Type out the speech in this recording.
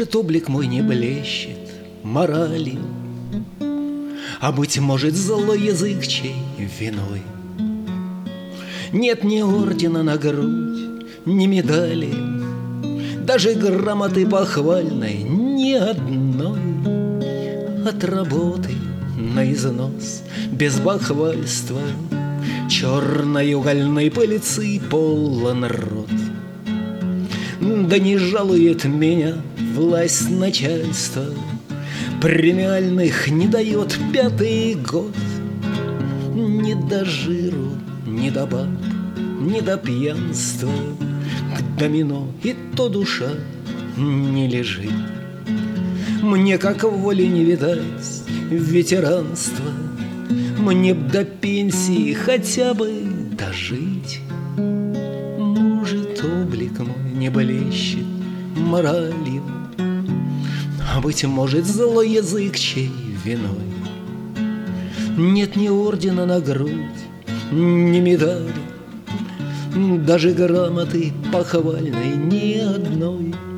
Может, облик мой не блещет моралью, а, быть может, злой язык чей виной. Нет ни ордена на грудь, ни медали, даже грамоты похвальной ни одной. От работы на износ без бахвальства черной угольной пыльцы полон рот. Да не жалует меня власть начальства, премиальных не дает 5-й год. Ни до жиру, ни до баб, ни до пьянства к домино и то душа не лежит. Мне как воли не видать ветеранства, мне б до пенсии хотя бы дожить. Может, облик мой не блещет моралью, а, быть может, злой язык чей виной. Нет ни ордена на грудь, ни медали, даже грамоты похвальной ни одной.